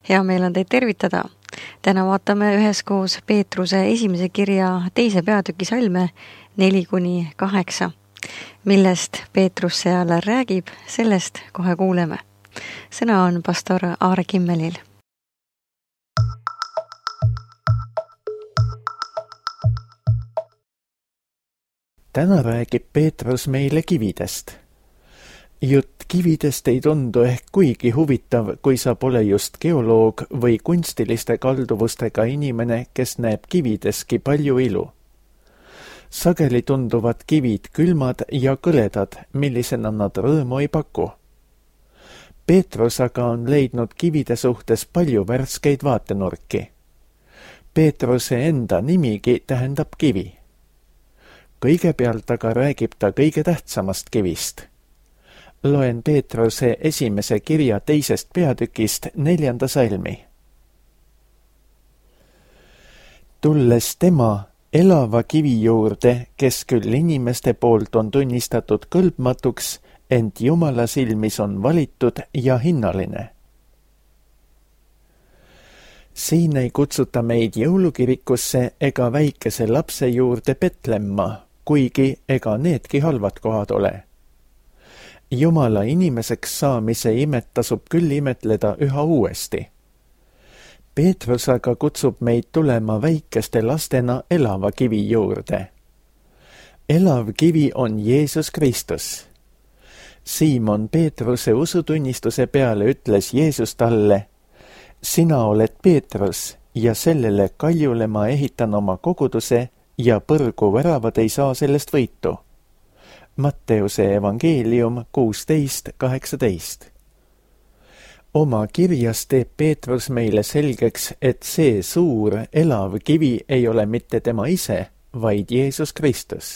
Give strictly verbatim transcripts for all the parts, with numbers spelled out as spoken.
Hea meel on teid tervitada. Täna vaatame üheskoos Peetruse esimese kirja teise peatüki salme neli kuni kaheksa. Millest Peetrus seal räägib, sellest kohe kuuleme. Sõna on pastor Aare Kimmelil. Täna räägib Peetrus meile kividest. Jutt kividest ei tundu ehk kuigi huvitav, kui sa pole just geoloog või kunstiliste kalduvustega inimene, kes näeb kivideski palju ilu. Sageli tunduvad kivid külmad ja kõledad, millisena nad rõõmu ei paku. Peetrus aga on leidnud kivide suhtes palju värskeid vaatenurki. Peetruse enda nimigi tähendab kivi. Kõigepealt aga räägib ta kõige tähtsamast kivist. Loen Peetruse esimese kirja teisest peatükist neljanda salmi. Tulles tema elava kivi juurde, kes küll inimeste poolt on tunnistatud kõlbmatuks, ent Jumala silmis on valitud ja hinnaline. Siin ei kutsuta meid jõulukirikusse ega väikese lapse juurde Petlemma, kuigi ega needki halvad kohad ole. Jumala inimeseks saamise imet tasub küll imetleda üha uuesti. Peetrus aga kutsub meid tulema väikeste lastena elava kivi juurde. Elav kivi on Jeesus Kristus. Siimon Peetruse usutunnistuse peale ütles Jeesus talle: sina oled Peetrus ja sellele kaljule ma ehitan oma koguduse ja põrgu väravad ei saa sellest võitu. Matteuse evangeelium kuusteist kaheksateist. Oma kirjas teeb Peetrus meile selgeks, et see suur, elav kivi ei ole mitte tema ise, vaid Jeesus Kristus.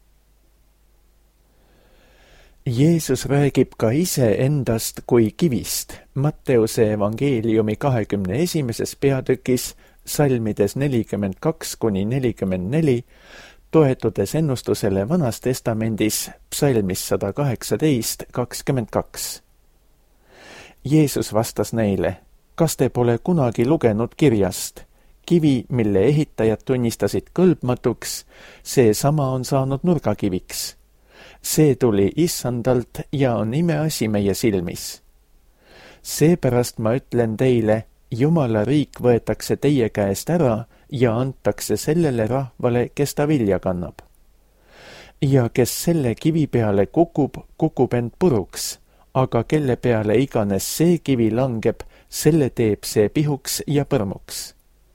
Jeesus räägib ka ise endast kui kivist. Matteuse evangeeliumi kahekümne esimeses peatükis, salmides nelikümmend kaks kuni nelikümmend neli, toetudes ennustusele Vanas testamendis, psalmis sada kaheksateist kakskümmend kaks. Jeesus vastas neile: kas te pole kunagi lugenud kirjast? Kivi, mille ehitajad tunnistasid kõlbmatuks, see sama on saanud nurgakiviks. See tuli Issandalt ja on imeasi meie silmis. Seepärast ma ütlen teile, Jumala riik võetakse teie käest ära ja antakse sellele rahvale, kes ta vilja kannab. Ja kes selle kivi peale kukub, kukub end puruks, aga kelle peale iganes see kivi langeb, selle teeb see pihuks ja põrmuks.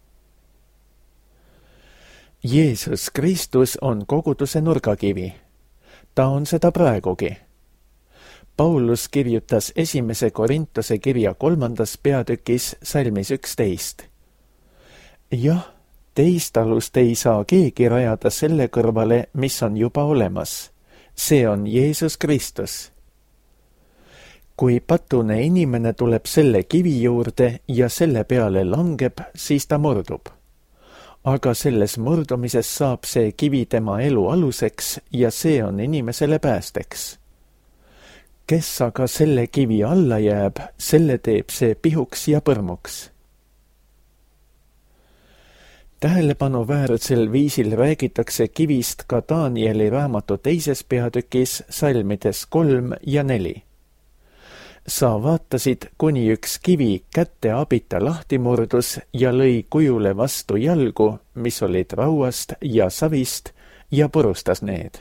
Jeesus Kristus on koguduse nurgakivi. Ta on seda praegugi. Paulus kirjutas esimese Korintuse kirja kolmandas peatükis salmis üksteist. Jah, teist alust ei saa keegi rajada selle kõrvale, mis on juba olemas. See on Jeesus Kristus. Kui patune inimene tuleb selle kivi juurde ja selle peale langeb, siis ta murdub. Aga selles murdumises saab see kivi tema elu aluseks ja see on inimesele päästeks. Kes aga selle kivi alla jääb, selle teeb see pihuks ja põrmuks. Tähelepanuväärsel viisil räägitakse kivist ka Danieli raamatu teises peatükis salmides kolm ja neli. Sa vaatasid, kuni üks kivi kätte abita lahti murdus ja lõi kujule vastu jalgu, mis olid rauast ja savist, ja purustas need.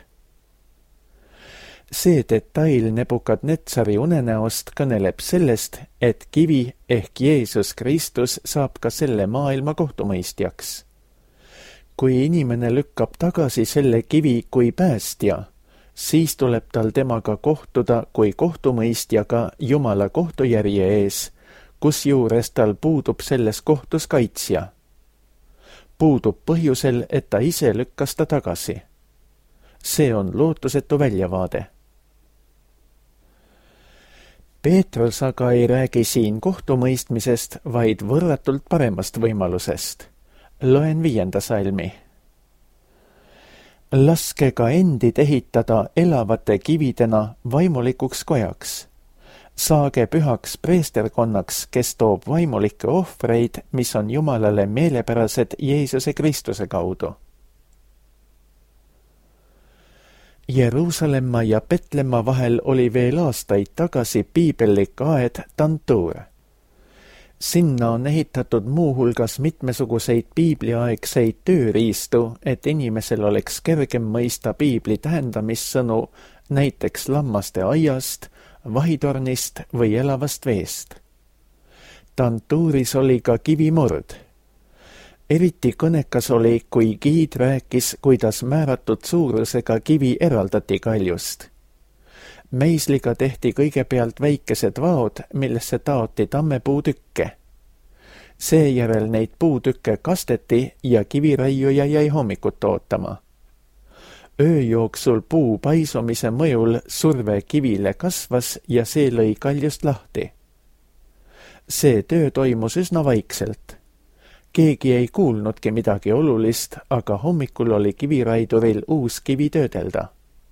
See detail Nebukadnetsari unenäost kõneleb sellest, et kivi ehk Jeesus Kristus saab ka selle maailma kohtumõistjaks. Kui inimene lükkab tagasi selle kivi kui päästja, siis tuleb tal temaga kohtuda kui kohtumõistjaga Jumala kohtujärje ees, kusjuures tal puudub selles kohtus kaitsja. Puudub põhjusel, et ta ise lükkas ta tagasi. See on lootusetu väljavaade. Peetrus aga ei räägi siin kohtumõistmisest, vaid võrratult paremast võimalusest. Loen viienda salmi. Laske ka endid ehitada elavate kividena vaimulikuks kojaks. saage pühaks preesterkonnaks, kes toob vaimulikke ohvreid, mis on Jumalale meelepärased Jeesuse Kristuse kaudu. Jeruusalemma ja Petlemma vahel oli veel aastaid tagasi piibellik aed Tantur. Sinna on ehitatud muuhulgas mitmesuguseid piibliaegseid tööriistu, et inimesel oleks kergem mõista piibli tähendamissõnu, näiteks lammaste aiast, vahitornist või elavast veest. Tantuuris oli ka kivimurd. Eriti kõnekas oli, kui giid rääkis, kuidas määratud suurusega kivi eraldati kaljust. Meisliga tehti kõigepealt väikesed vaod, millesse taoti tammepuutükke. Seejärel neid puutükke kasteti ja kiviraiuja jäi hommikut ootama. Öö jooksul puu paisumise mõjul surve kivile kasvas ja see lõi kaljust lahti. See töö toimus üsna vaikselt. Keegi ei kuulnudki midagi olulist, aga hommikul oli kiviraiduril uus kivi töödelda.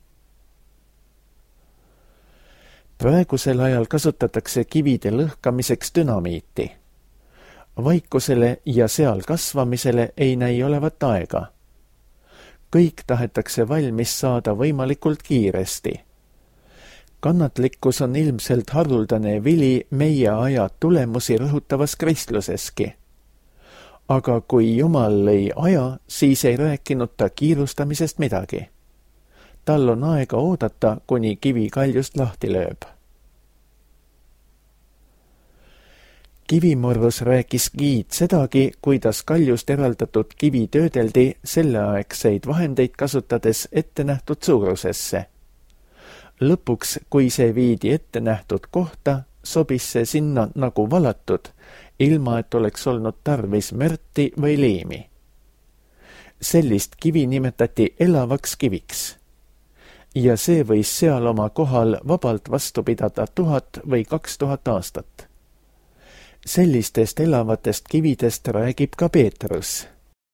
Praegusel ajal kasutatakse kivide lõhkamiseks dünamiiti. Vaikusele ja seal kasvamisele ei näi olevat aega. Kõik tahetakse valmis saada võimalikult kiiresti. Kannatlikkus on ilmselt haruldane vili meie aja tulemusi rõhutavas kristluseski. Aga kui Jumal lõi aja, siis ei rääkinud ta kiirustamisest midagi. Tal on aega oodata, kuni kivi kaljust lahti lööb. Kivimurrus rääkis giid sedagi, kuidas kaljust eraldatud kivi töödeldi selleaegseid vahendeid kasutades ettenähtud suurusesse. Lõpuks, kui see viidi ettenähtud kohta, sobis see sinna nagu valatud, ilma et oleks olnud tarvis mörti või liimi. Sellist kivi nimetati elavaks kiviks. Ja see võis seal oma kohal vabalt vastu pidada tuhat või kaks tuhat aastat. Sellistest elavatest kividest räägib ka Peetrus.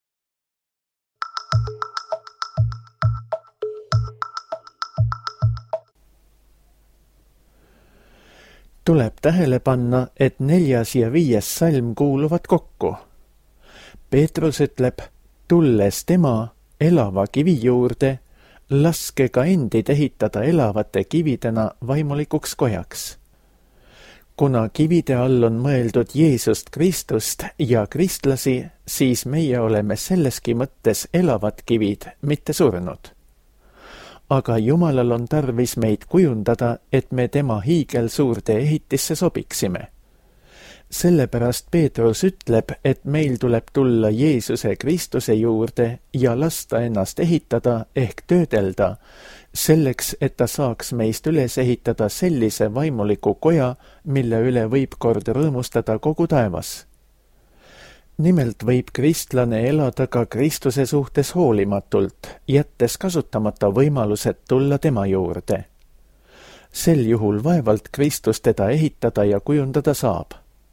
Tuleb tähele panna, et neljas ja viies salm kuuluvad kokku. Peetrus ütleb, tulles tema elava kivi juurde, laske ka endid ehitada elavate kividena vaimulikuks kojaks. Kuna kivide all on mõeldud Jeesust Kristust ja kristlasi, siis meie oleme selleski mõttes elavad kivid, mitte surnud. Aga Jumalal on tarvis meid kujundada, et me tema hiigelsuurde ehitisse sobiksime. Sellepärast Peetrus ütleb, et meil tuleb tulla Jeesuse Kristuse juurde ja lasta ennast ehitada ehk töödelda, selleks, et ta saaks meist üles ehitada sellise vaimuliku koja, mille üle võib kord rõõmustada kogu taevas. Nimelt võib kristlane elada ka Kristuse suhtes hoolimatult, jättes kasutamata võimalused tulla tema juurde. Sel juhul vaevalt Kristus teda ehitada ja kujundada saab.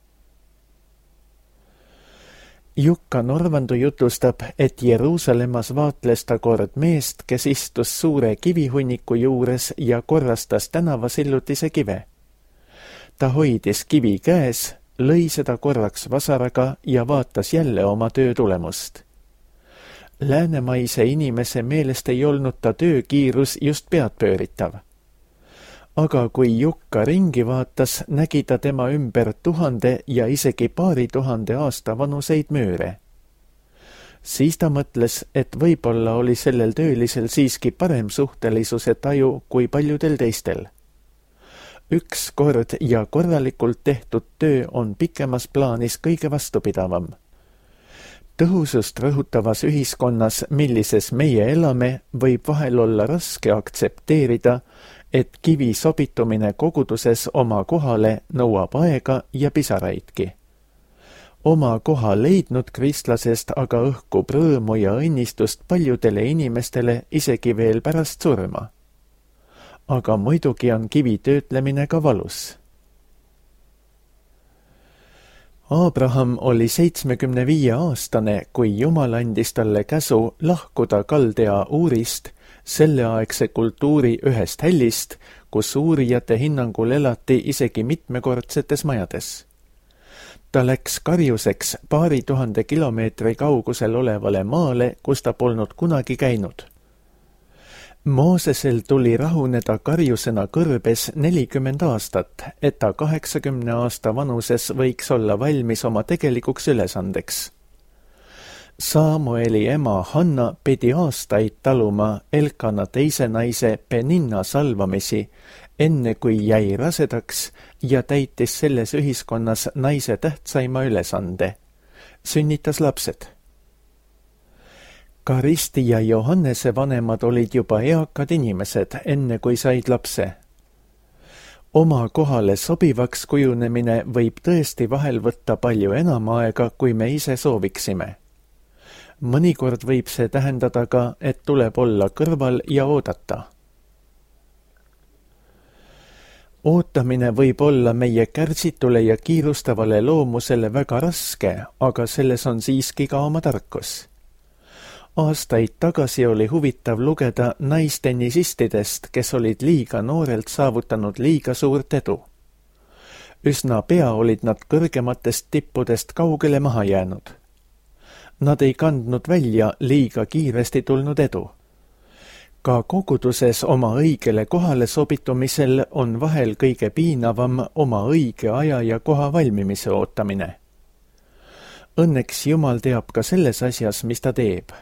Jukka Norvandu jutustab, et Jeruusalemmas vaatles ta kord meest, kes istus suure kivihunniku juures ja korrastas tänavasillutise kive. Ta hoidis kivi käes, lõi seda korraks vasaraga ja vaatas jälle oma töö tulemust. Läänemaise inimese meelest ei olnud ta töökiirus just peadpööritav. Aga kui Jukka ringi vaatas, nägi ta tema ümber tuhande ja isegi paari tuhande aasta vanuseid müüre. Siis ta mõtles, et võib-olla oli sellel töölisel siiski parem suhtelisuse taju kui paljudel teistel. Üks kord ja korralikult tehtud töö on pikemas plaanis kõige vastupidavam. Tõhusust rõhutavas ühiskonnas, millises meie elame, võib vahel olla raske aktsepteerida, et kivi sobitumine koguduses oma kohale nõuab aega ja pisaraidki. Oma koha leidnud kristlasest aga õhkub rõõmu ja õnnistust paljudele inimestele isegi veel pärast surma. Aga muidugi on kivi töötlemine ka valus. Abraham oli seitsmekümne viie aastane, kui Jumal andis talle käsu lahkuda Kaldea Uurist, selleaegse kultuuri ühest hällist, kus uurijate hinnangul elati isegi mitmekordsetes majades. Ta läks karjuseks paari tuhande kilomeetri kaugusel olevale maale, kus ta polnud kunagi käinud. Moosesel tuli rahuneda karjusena kõrbes nelikümmend aastat, et ta kaheksakümne aasta vanuses võiks olla valmis oma tegelikuks ülesandeks. Samueli ema Hanna pidi aastaid taluma Elkana teise naise Peninna salvamisi, enne kui jäi rasedaks ja täitis selles ühiskonnas naise tähtsaima ülesande. Sünnitas lapsed. Karisti ja Johannese vanemad olid juba eakad inimesed, enne kui said lapse. Oma kohale sobivaks kujunemine võib tõesti vahel võtta palju enam aega, kui me ise sooviksime. Mõnikord võib see tähendada ka, et tuleb olla kõrval ja oodata. Ootamine võib olla meie kärsitule ja kiirustavale loomusele väga raske, aga selles on siiski ka oma tarkus. Aastaid tagasi oli huvitav lugeda naistennisistidest, kes olid liiga noorelt saavutanud liiga suurt edu. Üsna pea olid nad kõrgematest tippudest kaugele maha jäänud. Nad ei kandnud välja liiga kiiresti tulnud edu. Ka koguduses oma õigele kohale sobitumisel on vahel kõige piinavam oma õige aja ja koha valmimise ootamine. Õnneks Jumal teab ka selles asjas, mis ta teeb.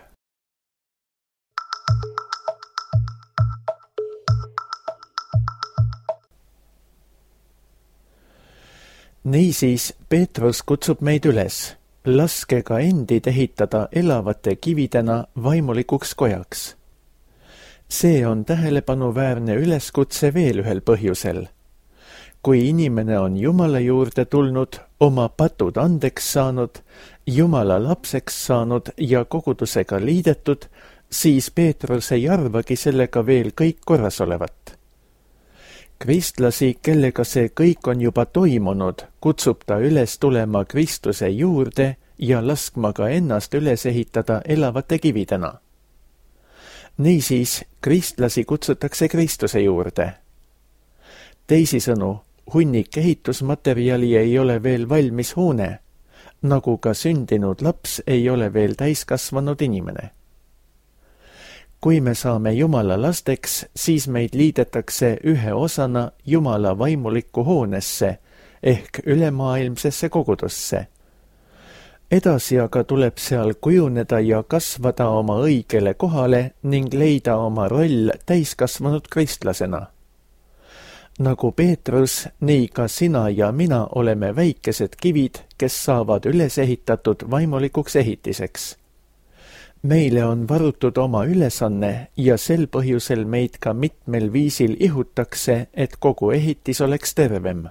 Niisiis, Peetrus kutsub meid üles, laske ka endid ehitada elavate kividena vaimulikuks kojaks. See on tähelepanuväärne üleskutse veel ühel põhjusel. Kui inimene on Jumala juurde tulnud, oma patud andeks saanud, Jumala lapseks saanud ja kogudusega liidetud, siis Peetrus ei arvagi sellega veel kõik korras olevat. Kristlasi, kellega see kõik on juba toimunud, kutsub ta üles tulema Kristuse juurde ja laskma ka ennast üles ehitada elavate kividena. Niisiis, kristlasi kutsutakse Kristuse juurde. Teisisõnu, hunnik ehitusmaterjali ei ole veel valmis hoone, nagu ka sündinud laps ei ole veel täiskasvanud inimene. Kui me saame Jumala lasteks, siis meid liidetakse ühe osana Jumala vaimulikku hoonesse ehk ülemaailmsesse kogudusse. Edasi aga tuleb seal kujuneda ja kasvada oma õigele kohale ning leida oma roll täiskasvanud kristlasena. Nagu Peetrus, nii ka sina ja mina oleme väikesed kivid, kes saavad üles ehitatud vaimulikuks ehitiseks. Meile on varutud oma ülesanne ja sel põhjusel meid ka mitmel viisil ihutakse, et kogu ehitis oleks tervem.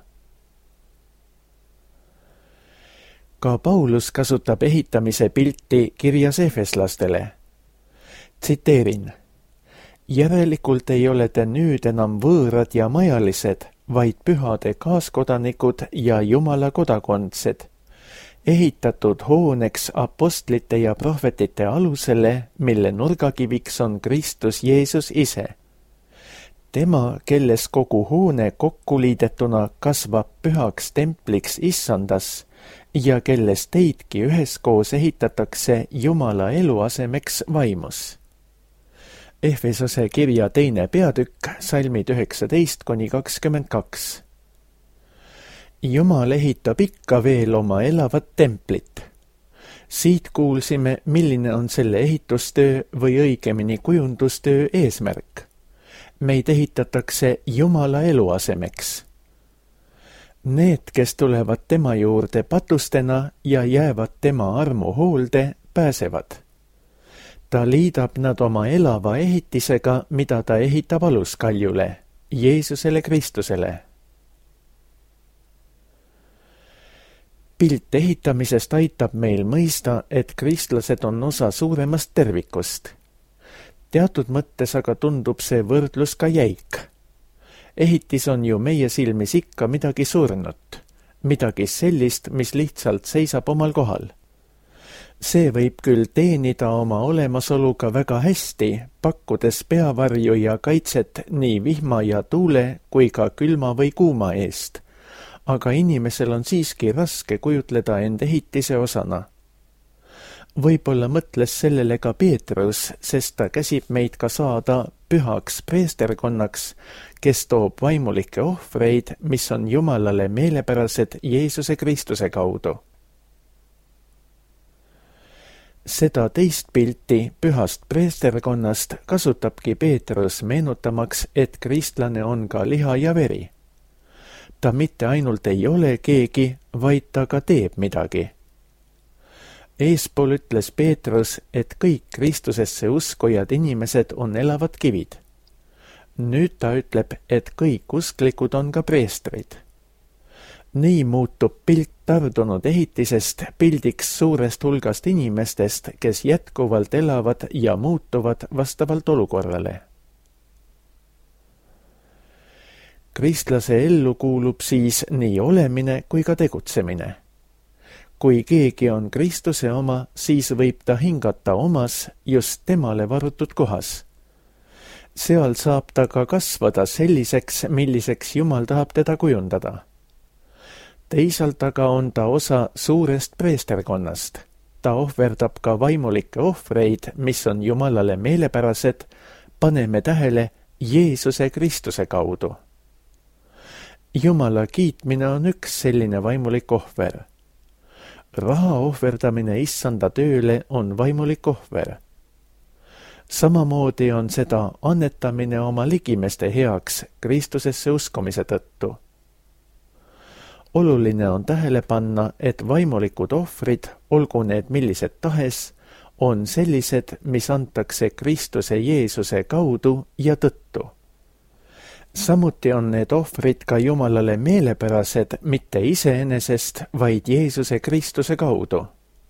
Ka Paulus kasutab ehitamise pilti kirjas efeslastele. Tsiteerin. Järelikult ei ole te nüüd enam võõrad ja majalised, vaid pühade kaaskodanikud ja Jumala kodakondsed, ehitatud hooneks apostlite ja prohvetite alusele, mille nurgakiviks on Kristus Jeesus ise. Tema, kelles kogu hoone kokku liidetuna kasvab pühaks templiks issandas ja kelles teidki üheskoos ehitatakse Jumala eluasemeks vaimus. Efesose kirja teine peatükk, salmid üheksateist kuni kakskümmend kaks. Jumal ehitab ikka veel oma elavat templit. Siit kuulsime, milline on selle ehitustöö või õigemini kujundustöö eesmärk. Meid ehitatakse Jumala eluasemeks. Need, kes tulevad tema juurde patustena ja jäävad tema armu hoolde, pääsevad. Ta liidab nad oma elava ehitisega, mida ta ehitab aluskaljule, Jeesusele Kristusele. Pilt ehitamisest aitab meil mõista, et kristlased on osa suuremast tervikust. Teatud mõttes aga tundub see võrdlus ka jäik. Ehitis on ju meie silmis ikka midagi surnut, midagi sellist, mis lihtsalt seisab omal kohal. see võib küll teenida oma olemasoluga väga hästi, pakkudes peavarju ja kaitset nii vihma ja tuule kui ka külma või kuuma eest, aga inimesel on siiski raske kujutleda end ehitise osana. Võib-olla mõtles sellele ka Peetrus, sest ta käsib meid ka saada pühaks preesterkonnaks, kes toob vaimulikke ohvreid, mis on Jumalale meelepärased Jeesuse Kristuse kaudu. Seda teist pilti pühast preesterkonnast kasutabki Peetrus meenutamaks, et kristlane on ka liha ja veri. Ta mitte ainult ei ole keegi, vaid ta ka teeb midagi. Eespool ütles Peetrus, et kõik Kristusesse uskujad inimesed on elavad kivid. Nüüd ta ütleb, et kõik usklikud on ka preestrid. Nii muutub pilt tardunud ehitisest pildiks suurest hulgast inimestest, kes jätkuvalt elavad ja muutuvad vastavalt olukorrale. Kristlase ellu kuulub siis nii olemine kui ka tegutsemine. Kui keegi on Kristuse oma, siis võib ta hingata omas just temale varutud kohas. Seal saab ta ka kasvada selliseks, milliseks Jumal tahab teda kujundada. Teisalt aga on ta osa suurest preesterkonnast. Ta ohverdab ka vaimulikke ohvreid, mis on Jumalale meelepärased, paneme tähele Jeesuse Kristuse kaudu. Jumala kiitmine on üks selline vaimulik ohver. Raha ohverdamine issanda tööle on vaimulik ohver. Samamoodi on seda annetamine oma ligimeste heaks Kristusesse uskumise tõttu. Oluline on tähele panna, et vaimulikud ohvrid, olgu need millised tahes, on sellised, mis antakse Kristuse Jeesuse kaudu ja tõttu. Samuti on need ohvrid ka Jumalale meelepärased mitte iseenesest, vaid Jeesuse Kristuse kaudu.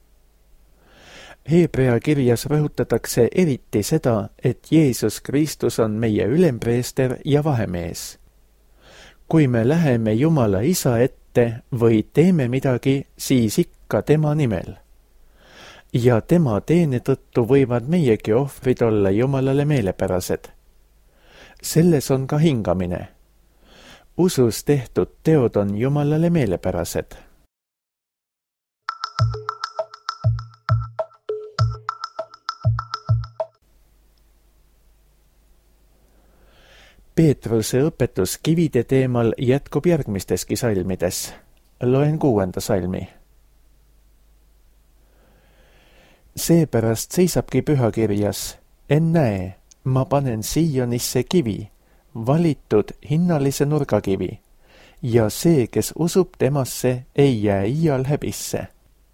Hebrea kirjas rõhutatakse eriti seda, et Jeesus Kristus on meie ülempreester ja vahemees. Kui me läheme Jumala isa ette või teeme midagi, siis ikka tema nimel. Ja tema teene tõttu võivad meiegi ohvrid olla Jumalale meelepärased. Selles on ka hingamine. Usus tehtud teod on Jumalale meelepärased. Peetruse õpetus kivide teemal jätkub järgmisteski salmides. Loen kuuenda salmi. Seepärast seisabki pühakirjas, ennäe, ma panen Siionisse kivi, valitud hinnalise nurgakivi, ja see, kes usub temasse, ei jää iial häbisse.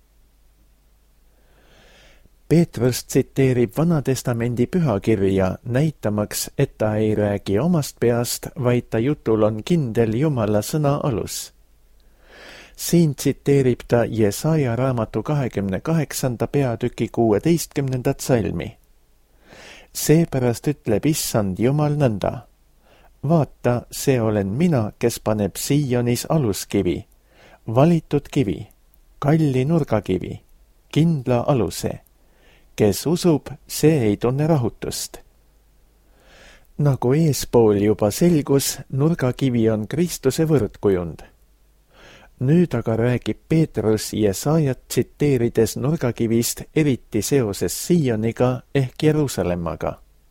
Peetrus tsiteerib Vanatestamendi pühakirja, näitamaks, et ta ei räägi omast peast, vaid ta jutul on kindel Jumala sõna alus. Siin tsiteerib ta Jesaja raamatu kahekümne kaheksanda peatüki kuueteistkümnendat salmi. Seepärast ütleb issand Jumal nõnda. Vaata, see olen mina, kes paneb Sionis aluskivi, valitud kivi, kalli nurgakivi, kindla aluse. Kes usub, see ei tunne rahutust. Nagu eespool juba selgus, nurgakivi on Kristuse võrdkujund. Nüüd aga räägib Peetrus Jesajat tsiteerides nurgakivist eriti seoses Sioniga ehk Jeruusalemmaga.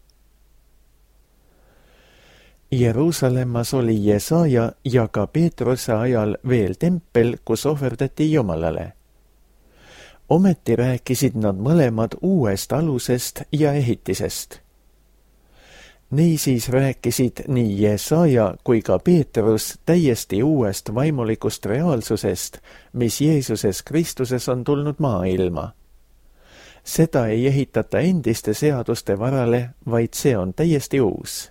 Jeruusalemmas oli Jesaja ja ka Peetruse ajal veel tempel, kus ohverdati Jumalale. Ometi rääkisid nad mõlemad uuest alusest ja ehitisest. Niisiis rääkisid nii Jesaja kui ka Peetrus täiesti uuest vaimulikust reaalsusest, mis Jeesuses Kristuses on tulnud maailma. Seda ei ehitata endiste seaduste varale, vaid see on täiesti uus.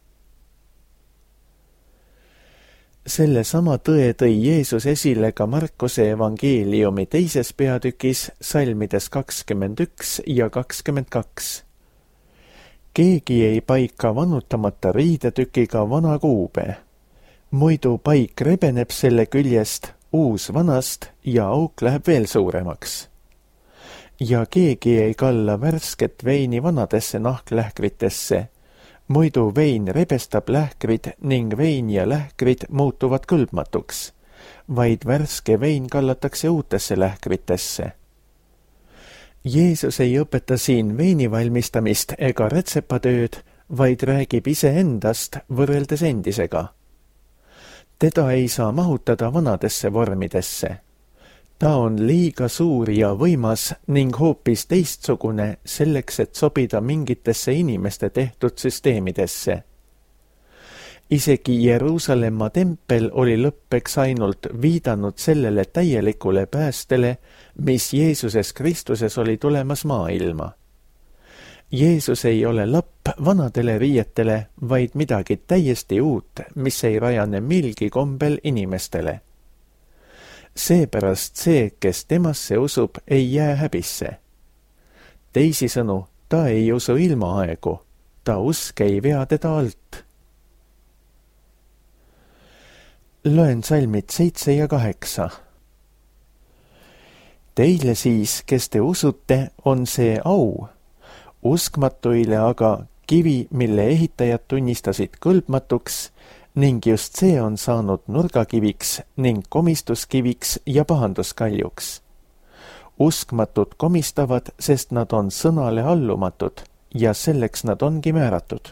Selle sama tõe tõi Jeesus esile ka Markuse evangeeliumi teises peatükis salmides kakskümmend üks ja kakskümmend kaks. Keegi ei paika vanutamata riidetükiga vana kuube. Muidu paik rebeneb selle küljest, uus vanast ja auk läheb veel suuremaks. ja keegi ei kalla värsket veini vanadesse nahklähkritesse, muidu vein rebestab lähkrid ning vein ja lähkrid muutuvad kõlbmatuks, vaid värske vein kallatakse uutesse lähkritesse. Jeesus ei õpeta siin veini valmistamist ega retsepatööd, vaid räägib iseendast võrreldes endisega. Teda ei saa mahutada vanadesse vormidesse. Ta on liiga suur ja võimas ning hoopis teistsugune selleks, et sobida mingitesse inimeste tehtud süsteemidesse. Isegi Jeruusalemma tempel oli lõppeks ainult viidanud sellele täielikule päästele, mis Jeesuses Kristuses oli tulemas maailma. Jeesus ei ole lapp vanadele riietele, vaid midagi täiesti uut, mis ei rajane milgi kombel inimestele. Seepärast see, kes temasse usub, ei jää häbisse. Teisisõnu, ta ei usu ilmaaegu, ta usk ei vea teda alt. Loen salmid seitse ja kaheksa. Teile siis, kes te usute, on see au. Uskmatuile aga kivi, mille ehitajad tunnistasid kõlbmatuks, ning just see on saanud nurgakiviks ning komistuskiviks ja pahanduskaljuks. Uskmatud komistavad, sest nad on sõnale allumatud ja selleks nad ongi määratud.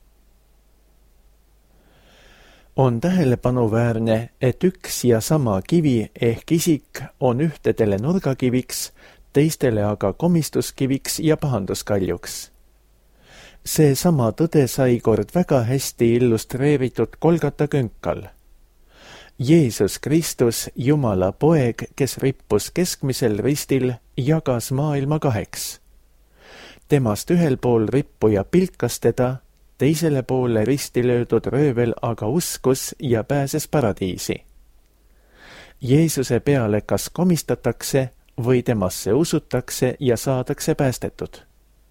On tähelepanuväärne, et üks ja sama kivi ehk isik on ühtedele nurgakiviks, teistele aga komistuskiviks ja pahanduskaljuks. See sama tõde sai kord väga hästi illustreeritud Golgata künkal. Jeesus Kristus, Jumala poeg, kes rippus keskmisel ristil, jagas maailma kaheks. Temast ühel pool rippuja pilkas teda, teisele poole risti löödud röövel aga uskus ja pääses paradiisi. Jeesuse peale kas komistatakse või temasse usutakse ja saadakse päästetud.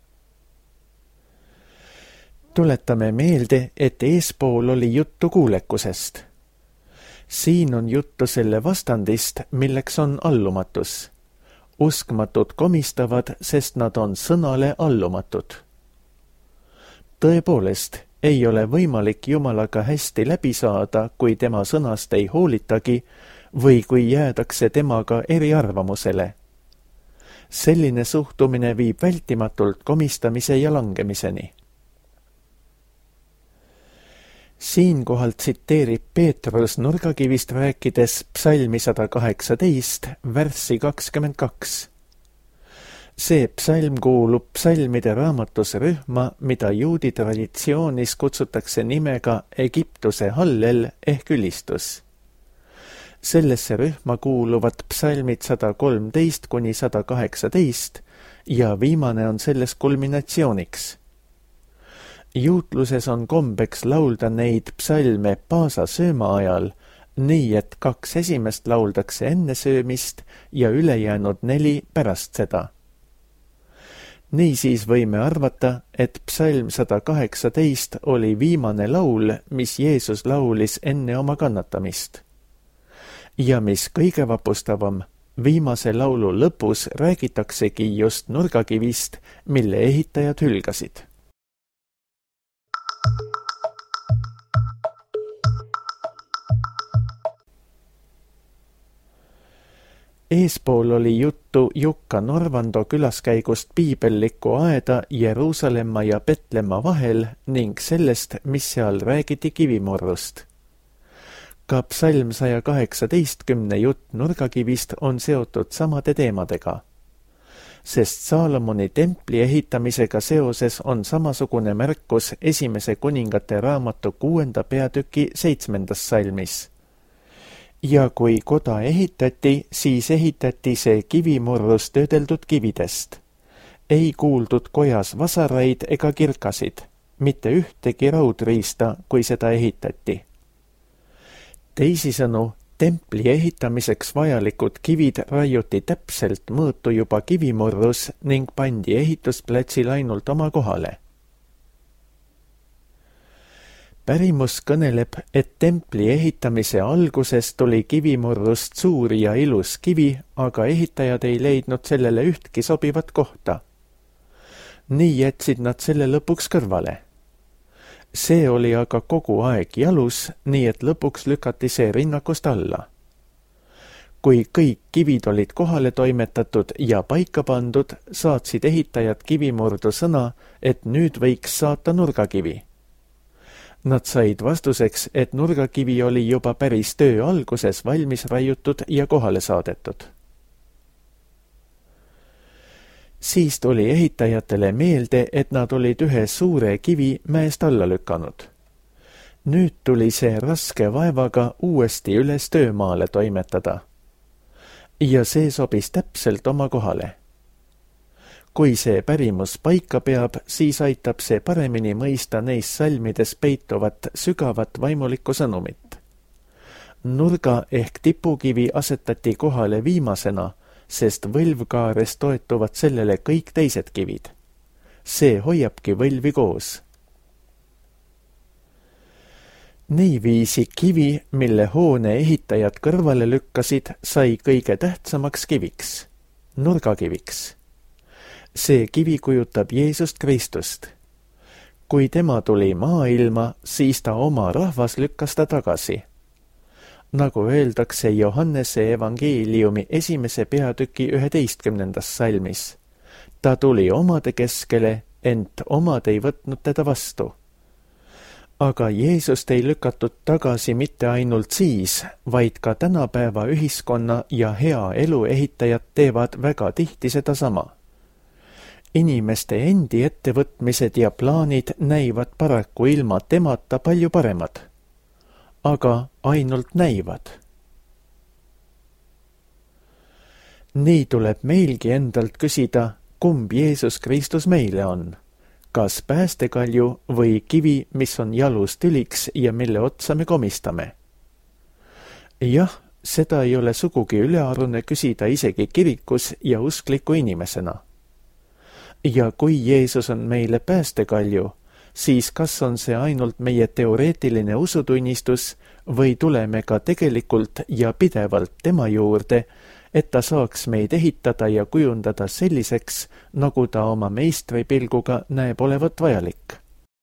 Tuletame meelde, et eespool oli juttu kuulekusest. Siin on juttu selle vastandist, milleks on allumatus. Uskmatud komistavad, sest nad on sõnale allumatud. Tõepoolest, ei ole võimalik Jumalaga hästi läbi saada, kui tema sõnast ei hoolitagi või kui jäädakse temaga eriarvamusele. Selline suhtumine viib vältimatult komistamise ja langemiseni. Siinkohal tsiteerib Peetrus nurgakivist rääkides psalmi sada kaheksateist, värssi kakskümmend kaks. See psalm kuulub psalmide raamatus rühma, mida juudi traditsioonis kutsutakse nimega Egiptuse hallel ehk ülistus. Sellesse rühma kuuluvad psalmid sada kolmteist kuni sada kaheksateist ja viimane on selles kulminatsiooniks. Juutluses on kombeks laulda neid psalme paasa sööma ajal, nii et kaks esimest lauldakse enne söömist ja ülejäänud neli pärast seda. Niisiis võime arvata, et psalm sada kaheksateist oli viimane laul, mis Jeesus laulis enne oma kannatamist. Ja mis kõige vapustavam, viimase laulu lõpus räägitaksegi just nurgakivist, mille ehitajad hülgasid. Eespool oli juttu Jukka Norvando külaskäigust piibellikku aeda Jeruusalemma ja Petlemma vahel ning sellest, mis seal räägiti kivimurrust. Ka psalm saja kaheksateistkümne jutt nurgakivist on seotud samade teemadega, sest Saalomoni templi ehitamisega seoses on samasugune märkus esimese kuningate raamatu kuuenda peatüki seitsmendas salmis. Ja kui koda ehitati, siis ehitati see kivimurrus töödeldud kividest. Ei kuuldud kojas vasaraid ega kirkasid, mitte ühtegi raudriista, kui seda ehitati. Teisisõnu, templi ehitamiseks vajalikud kivid raiuti täpselt mõõtu juba kivimurrus ning pandi ehitusplatsil ainult oma kohale. pärimus kõneleb, et templi ehitamise alguses tuli kivimurrust suur ja ilus kivi, aga ehitajad ei leidnud sellele ühtki sobivat kohta. Nii jätsid nad selle lõpuks kõrvale. See oli aga kogu aeg jalus, nii et lõpuks lükati see rinnakust alla. Kui kõik kivid olid kohale toimetatud ja paika pandud, saatsid ehitajad kivimurdu sõna, et nüüd võiks saata nurgakivi. Nad said vastuseks, et nurgakivi oli juba päris töö alguses valmis raiutud ja kohale saadetud. Siis tuli ehitajatele meelde, et nad olid ühe suure kivi mäest alla lükanud. Nüüd tuli see raske vaevaga uuesti üles töömaale toimetada. Ja see sobis täpselt oma kohale. Kui see pärimus paika peab, siis aitab see paremini mõista neis salmides peituvat sügavat vaimulikku sõnumit. Nurga ehk tipukivi asetati kohale viimasena, sest võlvkaares toetuvad sellele kõik teised kivid. See hoiabki võlvi koos. Niiviisi kivi, mille hoone ehitajad kõrvale lükkasid, sai kõige tähtsamaks kiviks, nurgakiviks. See kivi kujutab Jeesust Kristust. Kui tema tuli maailma, siis ta oma rahvas lükkas ta tagasi. Nagu öeldakse Johannese evangeeliumi esimese peatüki üheteistkümnendas salmis. Ta tuli omade keskele, ent omad ei võtnud teda vastu. Aga Jeesust ei lükatud tagasi mitte ainult siis, vaid ka tänapäeva ühiskonna ja hea elu ehitajad teevad väga tihti seda sama. Inimeste endi ettevõtmised ja plaanid näivad paraku ilma temata palju paremad. Aga ainult näivad. Nii tuleb meilgi endalt küsida, kumb Jeesus Kristus meile on. Kas päästekalju või kivi, mis on jalus tüliks ja mille otsa me komistame? Jah, seda ei ole sugugi ülearune küsida isegi kirikus ja uskliku inimesena. Ja kui Jeesus on meile päästekalju, siis kas on see ainult meie teoreetiline usutunnistus või tuleme ka tegelikult ja pidevalt tema juurde, et ta saaks meid ehitada ja kujundada selliseks, nagu ta oma meistripilguga näeb olevat vajalik.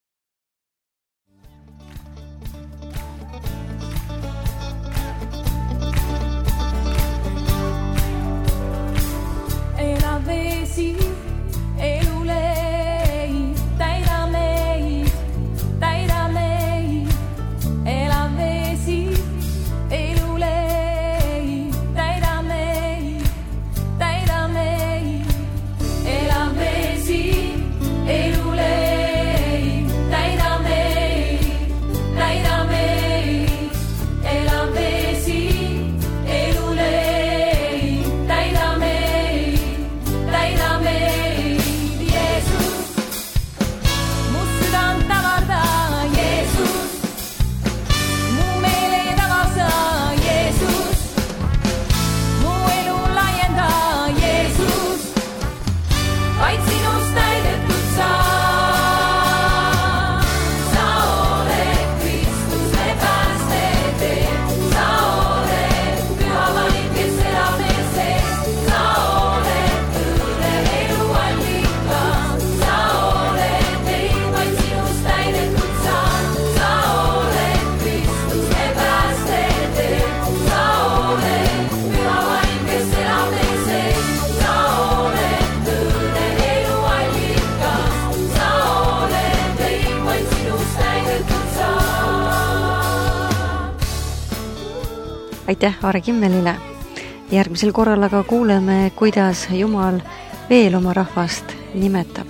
Aitäh Aare Kimmelile. Järgmisel korral aga kuuleme, kuidas Jumal veel oma rahvast nimetab.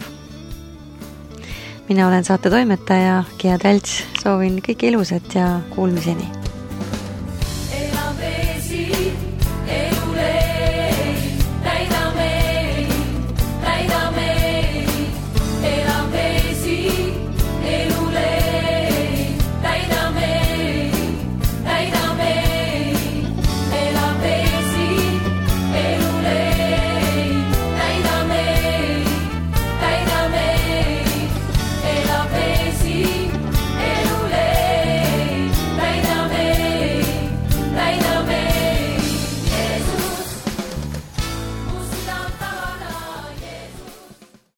Mina olen saate toimetaja Gia Tälts, soovin kõike ilusat ja kuulmiseni.